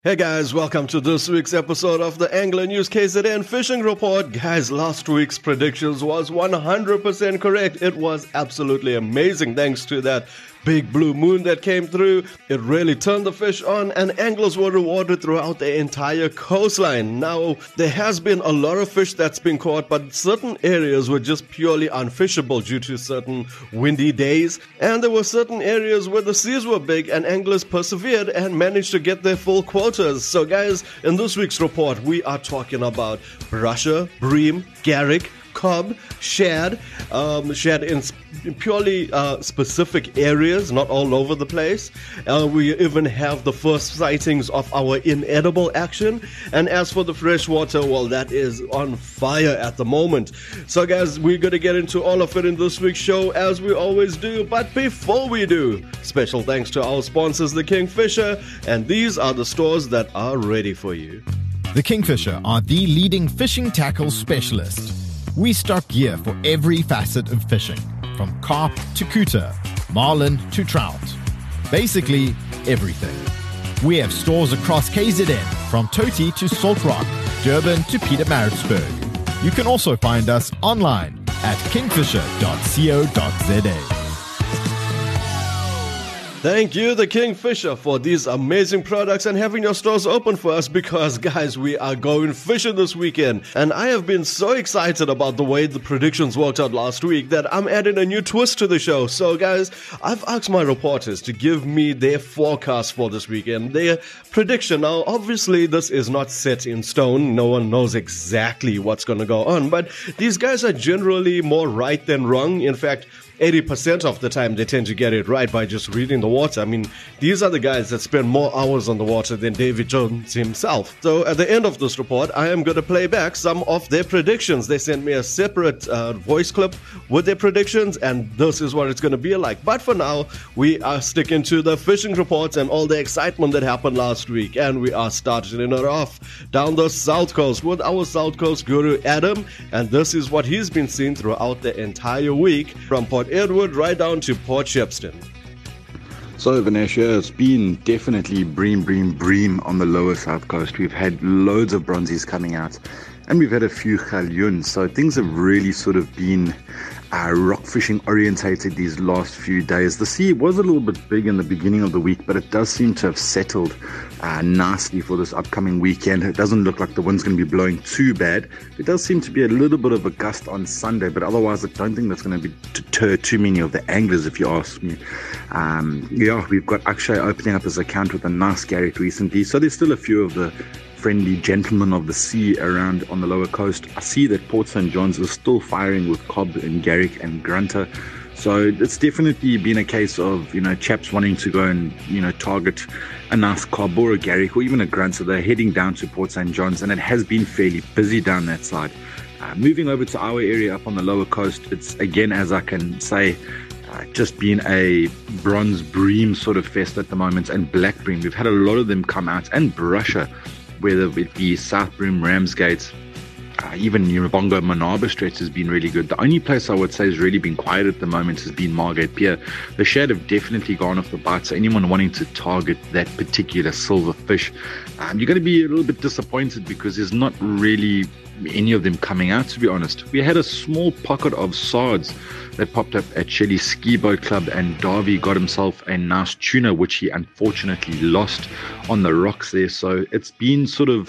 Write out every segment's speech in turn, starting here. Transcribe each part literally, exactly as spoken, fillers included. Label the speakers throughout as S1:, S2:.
S1: Hey guys, welcome to this week's episode of the Angler News K Z N Fishing Report. Guys, last week's predictions was one hundred percent correct. It was absolutely amazing thanks to that big blue moon that came through. It really turned the fish on and anglers were rewarded throughout the entire coastline. Now, there has been a lot of fish that's been caught, but certain areas were just purely unfishable due to certain windy days. And there were certain areas where the seas were big and anglers persevered and managed to get their full quotas. So guys, in this week's report, we are talking about brusher, bream, garrick, cob, shad, um, shad in sp- purely uh, specific areas, not all over the place. Uh, we even have the first sightings of our inedible action. And as for the freshwater, well, that is on fire at the moment. So guys, we're going to get into all of it in this week's show as we always do. But before we do, special thanks to our sponsors, the Kingfisher, and these are the stores that are ready for you.
S2: The Kingfisher are the leading fishing tackle specialist. We stock gear for every facet of fishing, from carp to cooter, marlin to trout. Basically, everything. We have stores across K Z N, from Toti to Salt Rock, Durban to Pietermaritzburg. You can also find us online at kingfisher dot co dot za.
S1: Thank you, the Kingfisher, for these amazing products and having your stores open for us because, guys, we are going fishing this weekend. And I have been so excited about the way the predictions worked out last week that I'm adding a new twist to the show. So, guys, I've asked my reporters to give me their forecast for this weekend, their prediction. Now, obviously, this is not set in stone. No one knows exactly what's going to go on. But these guys are generally more right than wrong. In fact, eighty percent of the time they tend to get it right by just reading the water. I mean, these are the guys that spend more hours on the water than Davy Jones himself. So at the end of this report, I am going to play back some of their predictions. They sent me a separate uh, voice clip with their predictions, and this is what it's going to be like. But for now, we are sticking to the fishing reports and all the excitement that happened last week. And we are starting it off down the South Coast with our South Coast guru, Adam. And this is what he's been seeing throughout the entire week from Port Edward right down to Port Shepstone.
S3: So Vanessa, it's been definitely bream, bream, bream on the lower South Coast. We've had loads of bronzies coming out and we've had a few galyons. So things have really sort of been uh, rock fishing orientated these last few days. The sea was a little bit big in the beginning of the week, but it does seem to have settled uh, nicely for this upcoming weekend. It doesn't look like the wind's going to be blowing too bad. It does seem to be a little bit of a gust on Sunday, but otherwise I don't think that's going to be deter too many of the anglers, if you ask me. Um, yeah, we've got Akshay opening up his account with a nice garrick recently, so there's still a few of the friendly gentlemen of the sea around on the lower coast. I see that Port Saint John's is still firing with cob and garrick and grunter. So it's definitely been a case of, you know, chaps wanting to go and, you know, target a nice cob or a garrick or even a grunter. They're heading down to Port Saint John's and it has been fairly busy down that side. Uh, moving over to our area up on the lower coast, it's again, as I can say, uh, just been a bronze bream sort of fest at the moment, and black bream. We've had a lot of them come out, and brusher, whether it be South Bream, Ramsgate, uh, even Nyirabongo, Manaba stretch has been really good. The only place I would say has really been quiet at the moment has been Margate Pier. The shad have definitely gone off the bite, so anyone wanting to target that particular silver fish, um, you're going to be a little bit disappointed because there's not really any of them coming out, to be honest. We had a small pocket of sards that popped up at Shelley Ski Boat Club, and Darby got himself a nice tuna, which he unfortunately lost on the rocks there. So it's been sort of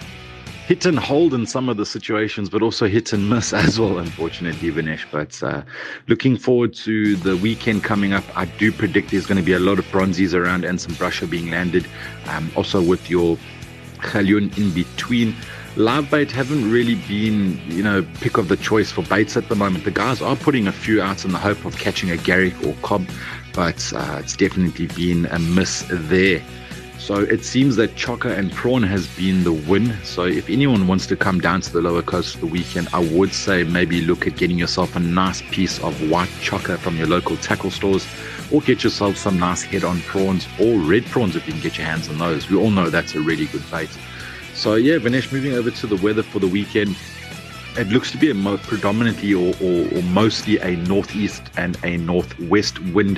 S3: hit and hold in some of the situations, but also hit and miss as well, unfortunately, Vinesh. But uh, looking forward to the weekend coming up. I do predict there's going to be a lot of bronzies around and some brusher being landed. Um, also with your galyon in between. Live bait haven't really been, you know, pick of the choice for baits at the moment. The guys are putting a few out in the hope of catching a garrick or cob, but uh, it's definitely been a miss there. So it seems that chokka and prawn has been the win. So if anyone wants to come down to the lower coast for the weekend, I would say maybe look at getting yourself a nice piece of white chokka from your local tackle stores, or get yourself some nice head-on prawns or red prawns if you can get your hands on those. We all know that's a really good bait. So yeah, Vinesh, moving over to the weather for the weekend, it looks to be a mo- predominantly or, or, or mostly a northeast and a northwest wind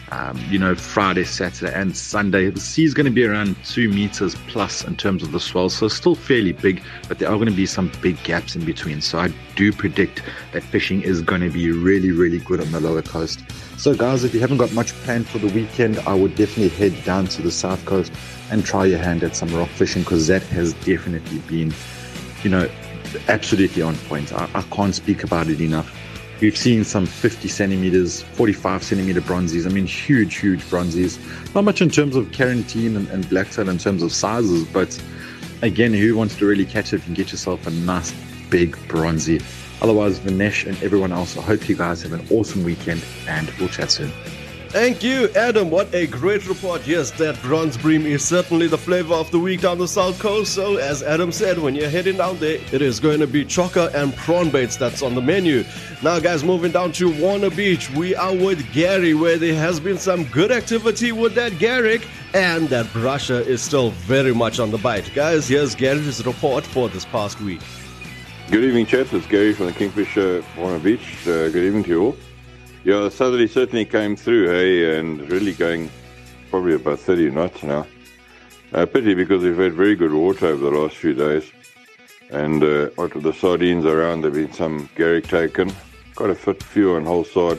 S3: um, you know, Friday, Saturday, and Sunday. The sea is going to be around two meters plus in terms of the swell, so still fairly big, but there are going to be some big gaps in between. So I do predict that fishing is going to be really, really good on the lower coast. So guys, if you haven't got much planned for the weekend, I would definitely head down to the south coast and try your hand at some rock fishing, because that has definitely been, you know, absolutely on point. I, I can't speak about it enough. We've seen some fifty centimeters, forty-five centimeter bronzies. I mean, huge, huge bronzies. Not much in terms of carantine and, and blacktail in terms of sizes, but again, who wants to really catch it and get yourself a nice big bronzy? Otherwise, Vinesh and everyone else, I hope you guys have an awesome weekend, and we'll chat soon.
S1: Thank you, Adam. What a great report. Yes, that bronze bream is certainly the flavor of the week down the south coast. So, as Adam said, when you're heading down there, it is going to be chokka and prawn baits that's on the menu. Now, guys, moving down to Warner Beach, we are with Gary, where there has been some good activity with that Garrick, and that brusher is still very much on the bite. Guys, here's Gary's report for this past week.
S4: Good evening, chaps. It's Gary from the Kingfisher Warner Beach. Uh, good evening to you all. Yeah, the southerly certainly came through, hey, and really going probably about thirty knots now. Uh, pity, because we've had very good water over the last few days. And uh, out of the sardines around, there have been some Garrick taken. Quite a fit few on whole sard,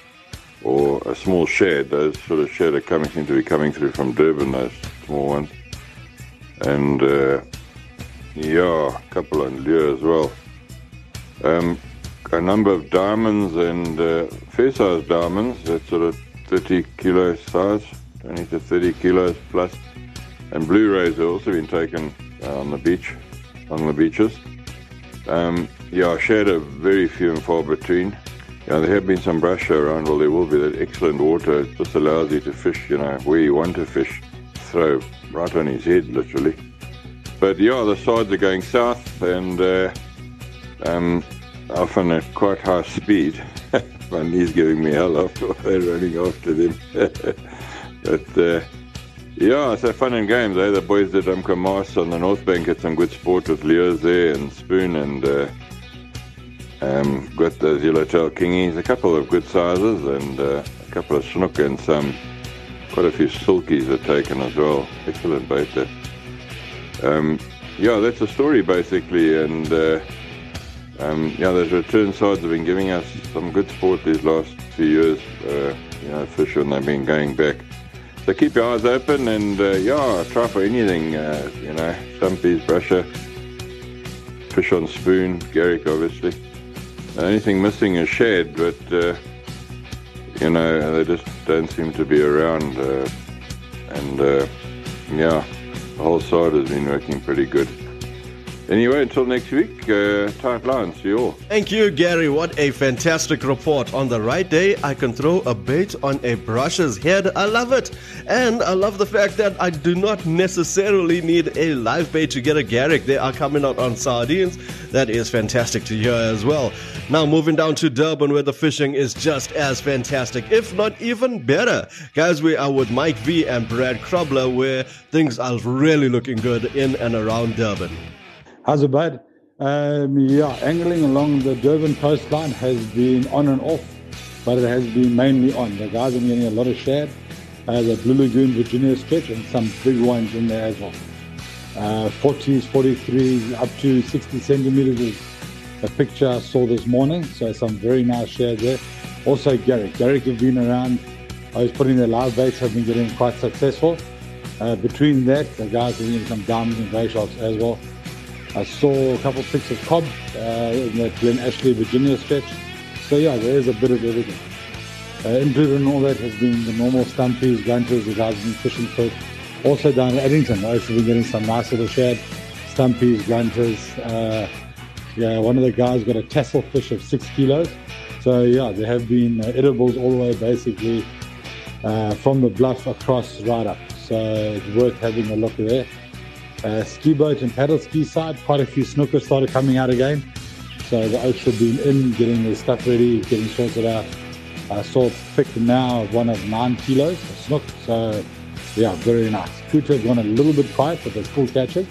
S4: or a small shad. Those sort of shad are coming, seem to be coming through from Durban, those small ones. And uh, yeah, a couple on lure as well. Um, a number of diamonds and uh, fair-sized diamonds, that sort of thirty kilo size, twenty to thirty kilos plus. And Blu-rays have also been taken uh, on the beach, on the beaches. Um, yeah, shad are very few and far between. You know, there have been some brusher around. Well, there will be. That excellent water. It just allows you to fish, you know, where you want to fish. Throw right on his head, literally. But yeah, the sides are going south, and uh, um, often at quite high speed. My knee's giving me hell after they're running after them. But uh, yeah, so fun and games, eh? The boys did Umka Mars on the North Bank had some good sport with lures there and spoon, and uh, um, got those yellowtail kingies, a couple of good sizes, and uh, a couple of snook, and some quite a few silkies are taken as well. Excellent bait there. Um, yeah, that's the story basically, and uh, um, yeah, those return sides have been giving us some good sport these last few years. Uh, you know, fish when they've been going back. So keep your eyes open, and uh, yeah, try for anything. Uh, you know, stumpies, brusher, fish on spoon, Garrick, obviously. Uh, anything missing is shad, but uh, you know, they just don't seem to be around. Uh, and uh, yeah. The whole side has been working pretty good. Anyway, until next week, uh, tight lines. See you all.
S1: Thank you, Gary. What a fantastic report. On the right day, I can throw a bait on a brusher's head. I love it. And I love the fact that I do not necessarily need a live bait to get a Garrick. They are coming out on sardines. That is fantastic to hear as well. Now, moving down to Durban, where the fishing is just as fantastic, if not even better. Guys, we are with Mike V and Brad Krobler, where things are really looking good in and around Durban.
S5: How's it, bud? Um, yeah, angling along the Durban coastline has been on and off, but it has been mainly on. The guys are getting a lot of shad. Uh, the Blue Lagoon Virginia stretch, and some big ones in there as well. Uh, forties, forty-threes, up to sixty centimeters is a picture I saw this morning. So some very nice shad there. Also Garrick. Garrick have been around. I was putting their live baits, have been getting quite successful. Uh, between that, the guys are getting some diamonds and grey sharks as well. I saw a couple of pics of cob uh, in the Glen Ashley, Virginia stretch. So yeah, there is a bit of everything. Uh, included in all that has been the normal stumpies, grunters, the guys have been fishing for. Also down at Addington, I've been getting some nice little shad, stumpies, grunters. Uh, yeah, one of the guys got a tassel fish of six kilos. So yeah, there have been uh, edibles all the way basically uh, from the bluff across right up. So it's worth having a look there. Uh, ski boat and paddle ski side, quite a few snookers started coming out again. So the oaks have been in, getting their stuff ready, getting sorted out. I saw a pick now of one of nine kilos of snook. So yeah, very nice. Kuta have gone a little bit quiet, but they're still catching.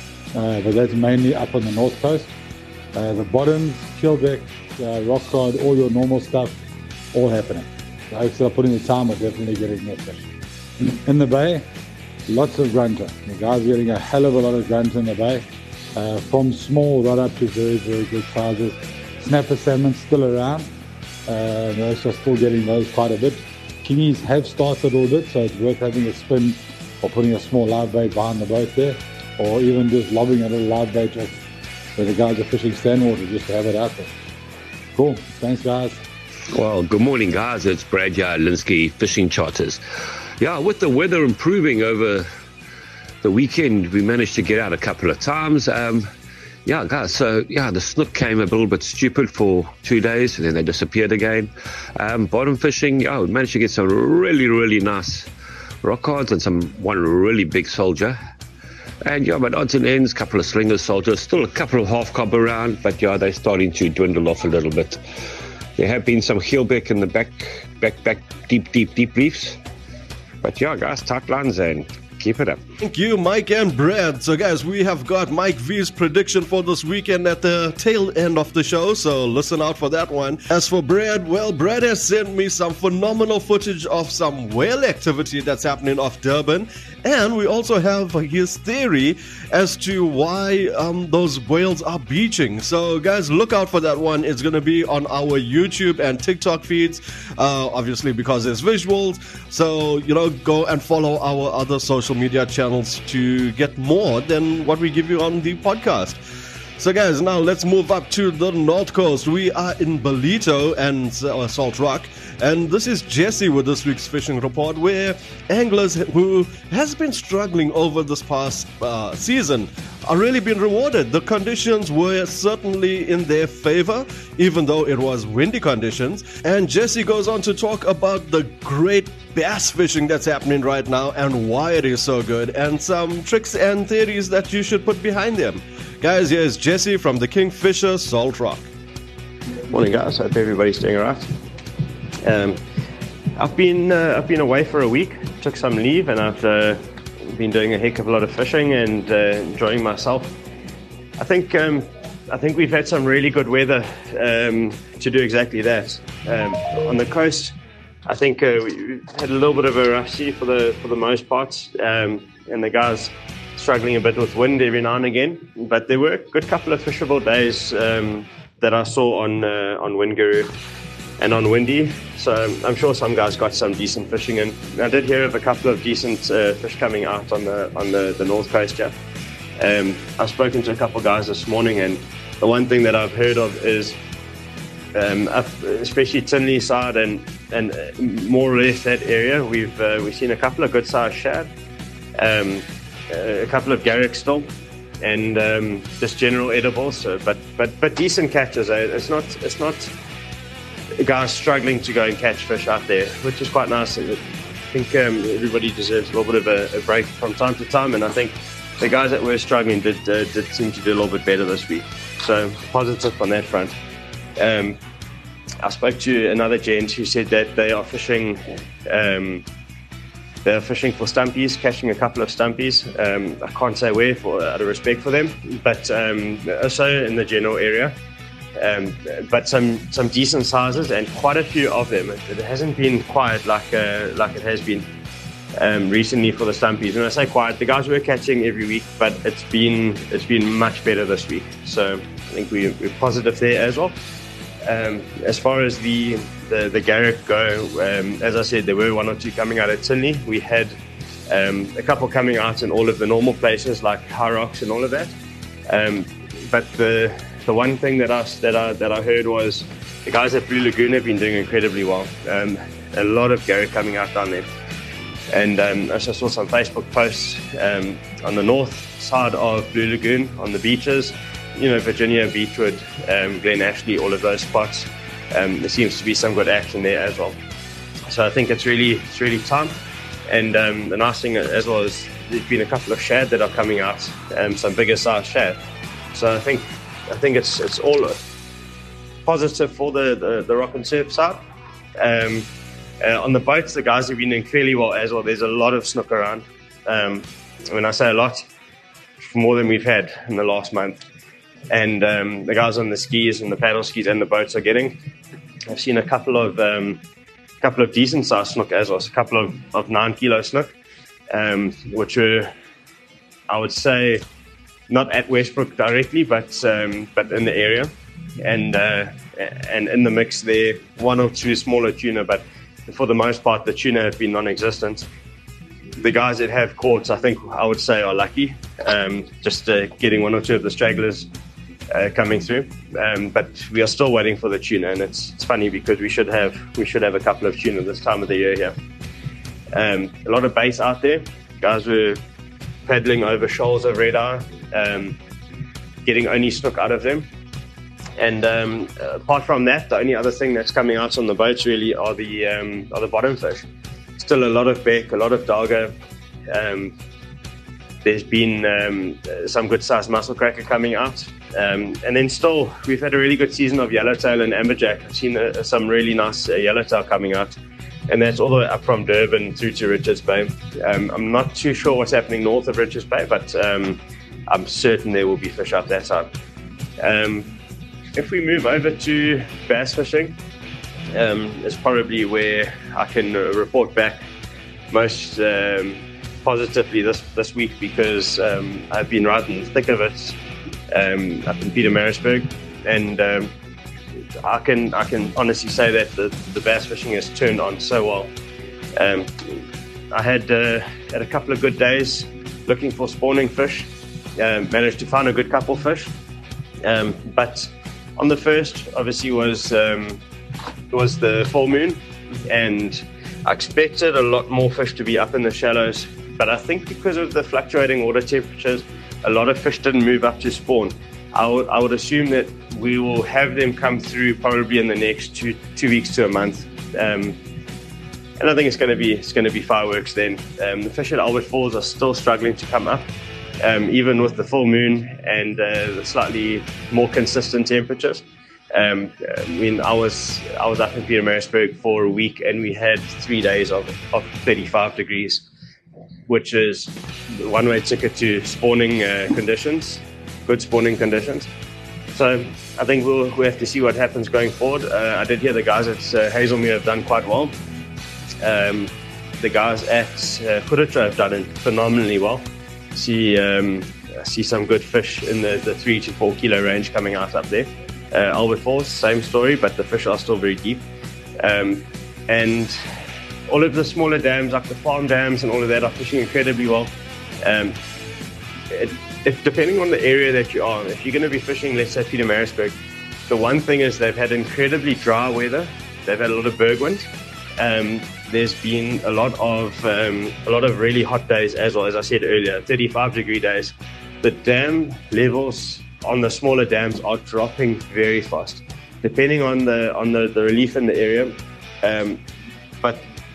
S5: Uh, but that's mainly up on the north coast. Uh, the bottoms, keelback, uh, rock cod, all your normal stuff, all happening. The oaks that are putting the time are definitely getting their fish. In the bay, lots of grunter. The guys are getting a hell of a lot of grunter in the bay, uh, from small right up to very, very good sizes. Snapper salmon still around. Uh, most are still getting those quite a bit. Kingies have started a little bit, so it's worth having a spin or putting a small live bait behind the boat there, or even just lobbing a little live bait off where the guys are fishing standwater just to have it out there. Cool. Thanks, guys.
S6: Well, good morning, guys. It's Brad Linsky, Fishing Charters. Yeah, with the weather improving over the weekend, we managed to get out a couple of times. Um, yeah, guys, so, yeah, the snook came a little bit stupid for two days, and then they disappeared again. Um, bottom fishing, yeah, we managed to get some really, really nice rock cards and some one really big soldier. And, yeah, but odds and ends, a couple of slinger soldiers, still a couple of half cob around, but, yeah, they're starting to dwindle off a little bit. There have been some heelbeck in the back, back, back, deep, deep, deep reefs. But, yeah, guys, tight lines and keep it up.
S1: Thank you, Mike and Brad. So, guys, we have got Mike V's prediction for this weekend at the tail end of the show, so listen out for that one. As for Brad, well, Brad has sent me some phenomenal footage of some whale activity that's happening off Durban, and we also have his theory as to why um, those whales are beaching. So, guys, look out for that one. It's going to be on our YouTube and TikTok feeds, uh, obviously because there's visuals. So, you know, go and follow our other social media channels to get more than what we give you on the podcast. So, guys, now let's move up to the North Coast. We are in Ballito and uh, Salt Rock, and this is Jesse with this week's fishing report, where anglers who has been struggling over this past uh, season are really being rewarded. The conditions were certainly in their favor, even though it was windy conditions. And Jesse goes on to talk about the great bass fishing that's happening right now and why it is so good, and some tricks and theories that you should put behind them. Guys, here's Jesse from the Kingfisher Salt Rock.
S7: Morning, guys. Hope everybody's doing alright. Um, I've been uh, I've been away for a week. Took some leave, and I've uh, been doing a heck of a lot of fishing and uh, enjoying myself. I think um, I think we've had some really good weather um, to do exactly that. Um, on the coast, I think uh, we had a little bit of a rough sea for the for the most part, um, and the guys struggling a bit with wind every now and again. But there were a good couple of fishable days um, that I saw on uh, on Wingaroo and on Windy. So I'm sure some guys got some decent fishing in. I did hear of a couple of decent uh, fish coming out on the on the, the north coast. Yeah, um, I've spoken to a couple of guys this morning, and the one thing that I've heard of is, um, up, especially Tinley side and and more or less that area, we've uh, we've seen a couple of good sized shad, um, a couple of garrick still, and um, just general edibles. So, but but but decent catches. Eh? It's not it's not. guys struggling to go and catch fish out there, which is quite nice. I think um, everybody deserves a little bit of a, a break from time to time, and I think the guys that were struggling did uh, did seem to do a little bit better this week. So positive on that front. Um, I spoke to another gent who said that they are fishing. Um, they are fishing for stumpies, catching a couple of stumpies. Um, I can't say where, for out of respect for them, but um, also in the general area. Um, but some some decent sizes and quite a few of them. It, it hasn't been quiet like uh, like it has been um, recently for the stumpies. When I say quiet, the guys were catching every week, but it's been it's been much better this week. So I think we, we're positive there as well. Um, as far as the the, the garrick go, um, as I said, there were one or two coming out at Tinley. We had um, a couple coming out in all of the normal places like High Rocks and all of that. Um, but the The one thing that I, that, I, that I heard was the guys at Blue Lagoon have been doing incredibly well. Um, a lot of garrick coming out down there. And um, I also saw some Facebook posts um, on the north side of Blue Lagoon, on the beaches. You know, Virginia, Beechwood, um, Glen Ashley, all of those spots. Um, there seems to be some good action there as well. So I think it's really, it's really time. And um, the nice thing as well is there's been a couple of shad that are coming out, um, some bigger size shad. So I think I think it's it's all positive for the, the, the rock and surf side. Um, uh, on the boats, the guys have been doing fairly well as well. There's a lot of snook around. Um, when I say a lot, more than we've had in the last month. And um, the guys on the skis and the paddle skis and the boats are getting. I've seen a couple of um, a couple of decent sized snook as well, a couple of, of nine kilo snook, um, which were, I would say, not at Westbrook directly, but um, but in the area, and uh, and in the mix there, one or two smaller tuna, but for the most part, the tuna have been non-existent. The guys that have caught, I think I would say, are lucky, um, just uh, getting one or two of the stragglers uh, coming through. Um, but we are still waiting for the tuna, and it's, it's funny because we should have we should have a couple of tuna this time of the year here. Um, a lot of bass out there. Guys were paddling over shoals of red eye, um, getting only snook out of them. And um, apart from that, the only other thing that's coming out on the boats really are the um, are the bottom fish. Still a lot of beck, a lot of darga. Um, there's been um, some good sized muscle cracker coming out. Um, and then still, we've had a really good season of yellowtail and amberjack. I've seen uh, some really nice uh, yellowtail coming out. And that's all the way up from Durban through to Richards Bay. Um, I'm not too sure what's happening north of Richards Bay, but um, I'm certain there will be fish up that side. Um, if we move over to bass fishing, um, is probably where I can uh, report back most um, positively this, this week, because um, I've been right in the thick of it um, up in Pietermaritzburg, and um, I can I can honestly say that the, the bass fishing has turned on so well. Um, I had uh, had a couple of good days looking for spawning fish. Uh, managed to find a good couple fish, um, but on the first, obviously, was um, was the full moon, and I expected a lot more fish to be up in the shallows. But I think because of the fluctuating water temperatures, a lot of fish didn't move up to spawn. I would, I would assume that we will have them come through probably in the next two two weeks to a month, um, and I think it's going to be it's going to be fireworks then. Um, the fish at Albert Falls are still struggling to come up, um, even with the full moon and uh, the slightly more consistent temperatures. Um, I mean, I was I was up in Pietermaritzburg for a week, and we had three days of of thirty-five degrees, which is the one-way ticket to spawning uh, conditions. Good spawning conditions. So I think we'll we have to see what happens going forward. Uh, I did hear the guys at uh, Hazelmere have done quite well. Um, the guys at uh, Kuritra have done phenomenally well. See um, see some good fish in the, the three to four kilo range coming out up there. Uh, Albert Falls, same story, but the fish are still very deep. Um, and all of the smaller dams, like the farm dams and all of that, are fishing incredibly well. Um, it, If, depending on the area that you are, if you're going to be fishing, let's say Pietermaritzburg, the one thing is they've had incredibly dry weather. They've had a lot of bergwind. Um, there's been a lot of um, a lot of really hot days as well, as I said earlier, thirty-five degree days. The dam levels on the smaller dams are dropping very fast, depending on the on the, the relief in the area. Um, but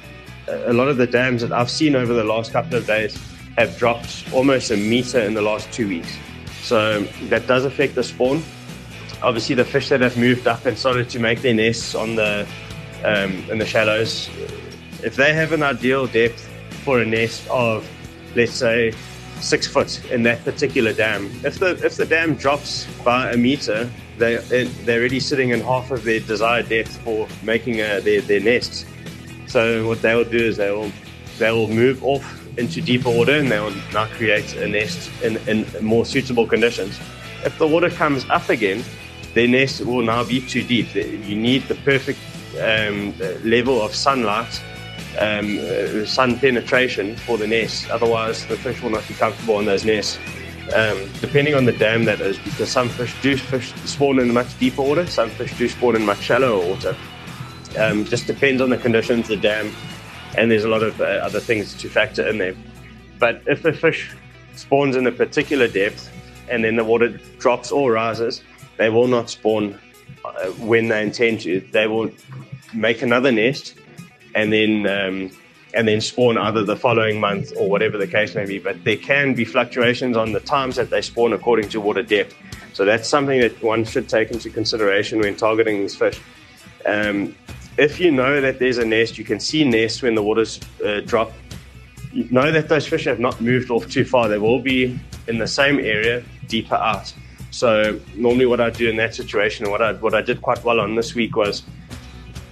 S7: a lot of the dams that I've seen over the last couple of days have dropped almost a meter in the last two weeks. So that does affect the spawn. Obviously, the fish that have moved up and started to make their nests on the um, in the shallows, if they have an ideal depth for a nest of, let's say, six foot in that particular dam, if the if the dam drops by a meter, they they're already sitting in half of their desired depth for making a, their their nests. So what they will do is they will they will move off into deeper water, and they will now create a nest in, in more suitable conditions. If the water comes up again, their nest will now be too deep. You need the perfect um, level of sunlight, um, uh, sun penetration for the nest. Otherwise, the fish will not be comfortable in those nests. Um, depending on the dam, that is, because some fish do fish spawn in much deeper water, some fish do spawn in much shallower water. Um, just depends on the conditions, the dam, and there's a lot of uh, other things to factor in there. But if a fish spawns in a particular depth and then the water drops or rises, they will not spawn uh, when they intend to. They will make another nest and then um, and then spawn either the following month or whatever the case may be. But there can be fluctuations on the times that they spawn according to water depth. So that's something that one should take into consideration when targeting these fish. Um, If you know that there's a nest, you can see nests when the waters uh, drop. You know that those fish have not moved off too far. They will be in the same area, deeper out. So normally what I do in that situation, what I what I did quite well on this week was,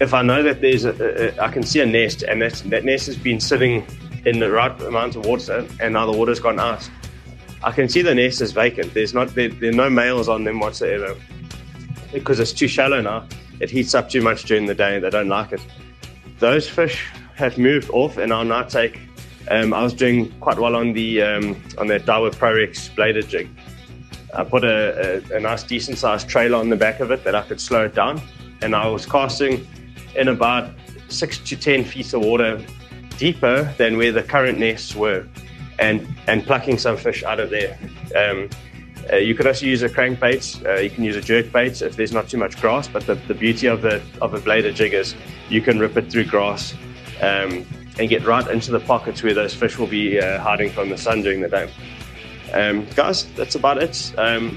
S7: if I know that there's a, a, I can see a nest, and that, that nest has been sitting in the right amount of water, and now the water's gone out, I can see the nest is vacant. There's not there, there are no males on them whatsoever, because it's too shallow now. It heats up too much during the day. They don't like it. Those fish have moved off, and I'll now take. Um, I was doing quite well on the um, on that Daiwa Prorex bladed jig. I put a, a, a nice decent sized trailer on the back of it that I could slow it down, and I was casting in about six to ten feet of water deeper than where the current nests were, and and plucking some fish out of there. Um, uh, you could also use a crankbait. Uh, you can use a jerk bait if there's not too much grass. But the, the beauty of the of a bladed jig is you can rip it through grass um, and get right into the pockets where those fish will be uh, hiding from the sun during the day. Um, guys, that's about it. Um,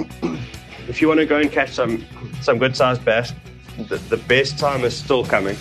S7: if you want to go and catch some some good sized bass, the, the best time is still coming.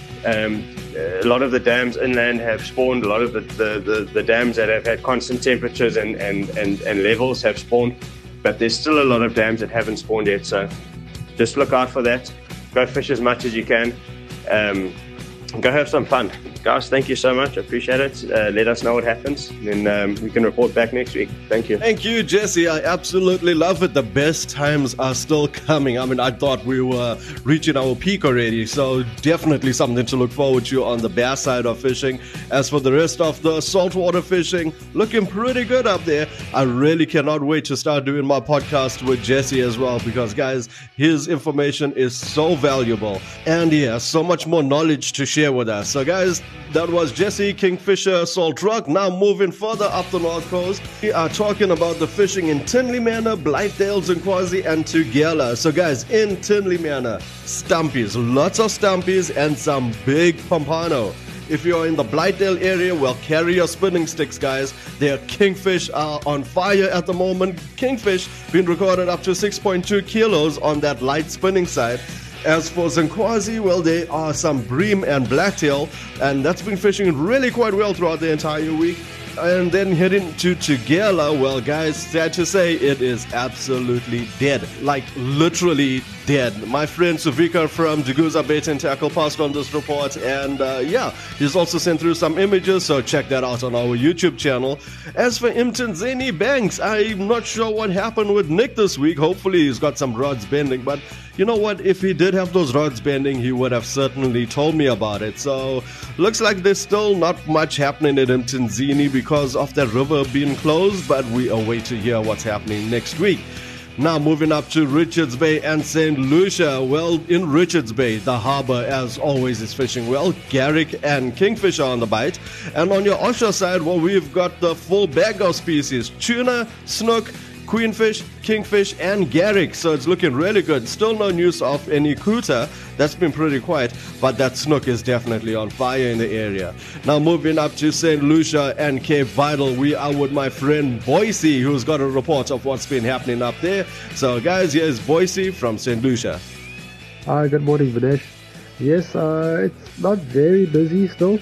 S7: Um, a lot of the dams inland have spawned. A lot of the, the, the, the dams that have had constant temperatures and, and, and, and levels have spawned, but there's still a lot of dams that haven't spawned yet. So just look out for that. Go fish as much as you can. Um, Go have some fun. Guys, thank you so much. I appreciate it. Uh, let us know what happens, and um, we can report back next week. Thank you.
S1: Thank you, Jesse. I absolutely love it. The best times are still coming. I mean, I thought we were reaching our peak already, so definitely something to look forward to on the bass side of fishing. As for the rest of the saltwater fishing, looking pretty good up there. I really cannot wait to start doing my podcast with Jesse as well, because, guys, his information is so valuable, and he has so much more knowledge to share with us. So guys, that was Jesse Kingfisher Salt Rock. Now moving further up the north coast, we are talking about the fishing in Tinley Manor, Blythedale, Zinkwazi, and Tugela. So guys, in Tinley Manor, stumpies, lots of stumpies and some big pompano. If you're in the Blythedale area, well, carry your spinning sticks, guys. Their kingfish are on fire at the moment. Kingfish being recorded up to six point two kilos on that light spinning side. As for Zinkwazi, well, there are some bream and blacktail, and that's been fishing really quite well throughout the entire week. And then heading to Tugela, well, guys, sad to say, it is absolutely dead. Like, literally dead. My friend Suvika from Duguza Bait and Tackle passed on this report, and uh, yeah, he's also sent through some images, so check that out on our YouTube channel. As for Mthanzini Banks, I'm not sure what happened with Nick this week. Hopefully he's got some rods bending, but you know what? If he did have those rods bending, he would have certainly told me about it. So, looks like there's still not much happening at Mthanzini because of the river being closed, but we await to hear what's happening next week. Now moving up to Richards Bay and Saint Lucia. Well, in Richards Bay, the harbor, as always, is fishing well. Garrick and Kingfisher on the bite. And on your offshore side, well, we've got the full bag of species. Tuna, snook, queenfish, kingfish, and garrick. So it's looking really good. Still no news of any kuta. That's been pretty quiet, but that snook is definitely on fire in the area. Now moving up to Saint Lucia and Cape Vidal, we are with my friend Boise, who's got a report of what's been happening up there. So guys, here's Boise from Saint Lucia.
S8: Hi, good morning, Vinesh. Yes, uh, it's not very busy still.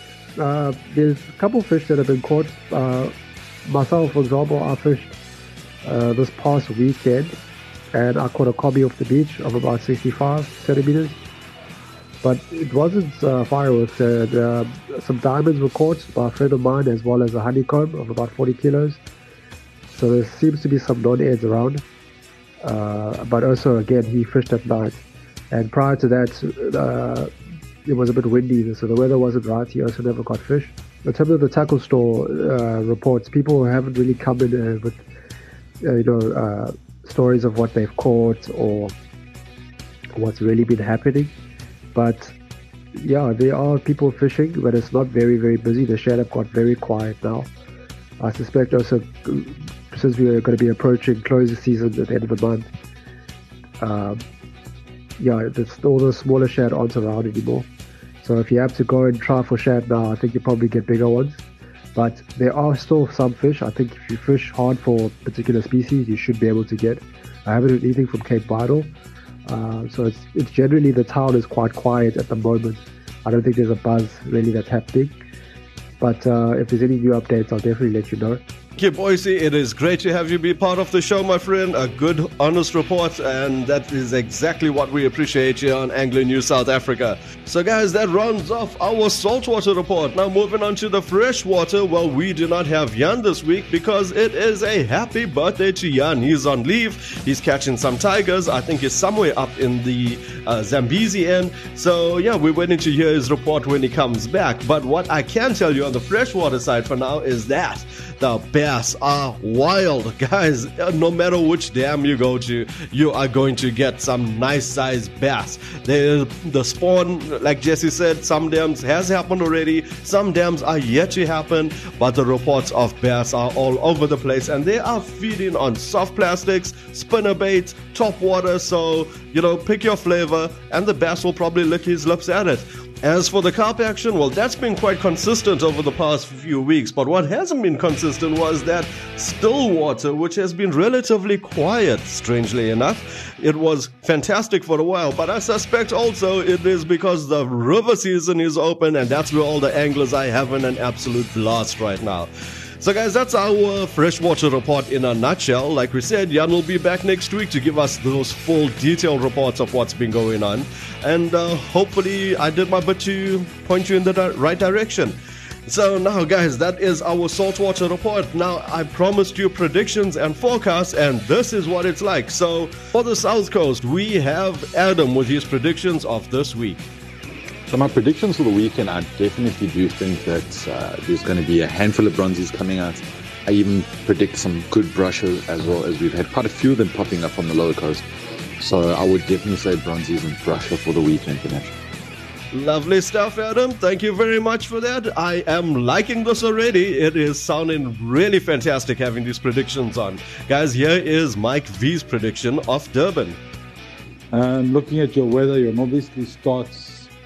S8: Uh, there's a couple fish that have been caught. Uh, myself, for example, I fished Uh, this past weekend, and I caught a cobby off the beach of about sixty-five centimeters, but it wasn't uh, fireworks. Uh, the, some diamonds were caught by a friend of mine, as well as a honeycomb of about forty kilos. So there seems to be some non-airs around, uh, but also again he fished at night, and prior to that uh, it was a bit windy, so the weather wasn't right. He also never got fish. In terms of the tackle store uh, reports, people haven't really come in uh, with Uh, you know, uh, stories of what they've caught or what's really been happening. But yeah, there are people fishing, but it's not very, very busy. The shed have got very quiet now. I suspect also, since we are going to be approaching closing season at the end of the month, um, yeah, there's all the smaller shad aren't around anymore. So if you have to go and try for shad now, I think you probably get bigger ones. But there are still some fish. I think if you fish hard for particular species, you should be able to get. I haven't heard anything from Cape Vidal. Uh, so it's, it's generally, the town is quite quiet at the moment. I don't think there's a buzz really that's happening. But uh, if there's any new updates, I'll definitely let you know.
S1: Okay, Boise, it is great to have you be part of the show, my friend. A good, honest report, and that is exactly what we appreciate here on Angler News South Africa. So, guys, that rounds off our saltwater report. Now, moving on to the freshwater. Well, we do not have Jan this week because it is a happy birthday to Jan. He's on leave. He's catching some tigers. I think he's somewhere up in the uh, Zambezi end. So, yeah, we're waiting to hear his report when he comes back. But what I can tell you on the freshwater side for now is that the bass are wild, guys. No matter which dam you go to, you are going to get some nice sized bass. They, the spawn, like Jesse said, some dams has happened already, some dams are yet to happen, but the reports of bass are all over the place, and they are feeding on soft plastics, spinner baits, top water. So, you know, pick your flavor, and the bass will probably lick his lips at it. As for the carp action, well, that's been quite consistent over the past few weeks, but what hasn't been consistent was that still water, which has been relatively quiet, strangely enough. It was fantastic for a while, but I suspect also it is because the river season is open, and that's where all the anglers are having an absolute blast right now. So, guys, that's our freshwater report in a nutshell. Like we said, Jan will be back next week to give us those full detailed reports of what's been going on. And uh, hopefully I did my bit to point you in the di- right direction. So now, guys, that is our saltwater report. Now, I promised you predictions and forecasts, and this is what it's like. So for the South Coast, we have Adam with his predictions of this week.
S3: So my predictions for the weekend, I definitely do think that uh, there's going to be a handful of bronzies coming out. I even predict some good brushes as well, as we've had quite a few of them popping up on the lower coast. So I would definitely say bronzies and brusher for the weekend, Ganesh.
S1: Lovely stuff, Adam. Thank you very much for that. I am liking this already. It is sounding really fantastic having these predictions on. Guys, here is Mike V's prediction of Durban.
S5: And looking at your weather, your obviously starts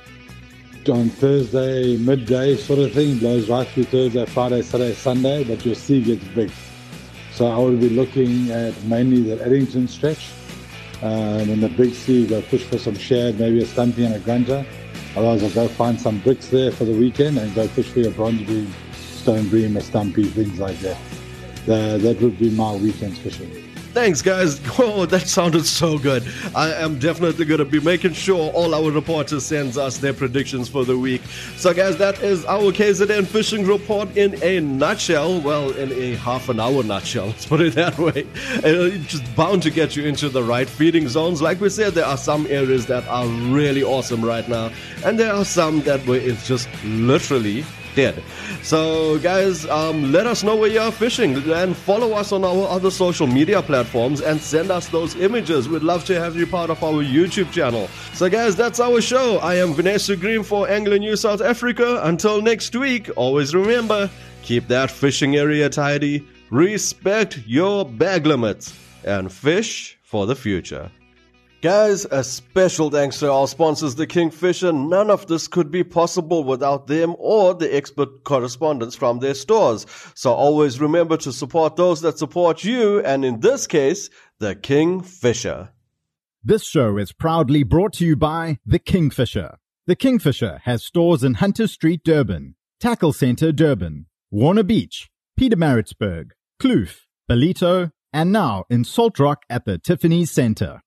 S5: on Thursday, midday sort of thing, blows right through Thursday, Friday, Saturday, Sunday, but your sea gets big. So I will be looking at mainly the Eddington stretch. Um, in the big sea, go fish for some shad, maybe a stumpy and a grunter. Otherwise, I'll go find some bricks there for the weekend and go fish for your bronze bream, stone bream, a stumpy, things like that. Uh, that would be my weekend's fishing.
S1: Thanks, guys. Oh, that sounded so good. I am definitely going to be making sure all our reporters sends us their predictions for the week. So, guys, that is our K Z N fishing report in a nutshell. Well, in a half an hour nutshell, let's put it that way. It's just bound to get you into the right feeding zones. Like we said, there are some areas that are really awesome right now, and there are some that where it's just literally dead. So, guys, um, let us know where you are fishing and follow us on our other social media platforms and send us those images. We'd love to have you part of our YouTube channel. So, guys, that's our show. I am Vanessa Green for Angler News South Africa. Until next week, always remember, keep that fishing area tidy, respect your bag limits, and fish for the future. Guys, a special thanks to our sponsors, the Kingfisher. None of this could be possible without them or the expert correspondents from their stores. So always remember to support those that support you, and in this case, the Kingfisher.
S2: This show is proudly brought to you by the Kingfisher. The Kingfisher has stores in Hunter Street, Durban, Tackle Centre, Durban, Warner Beach, Pietermaritzburg, Kloof, Ballito, and now in Salt Rock at the Tiffany's Centre.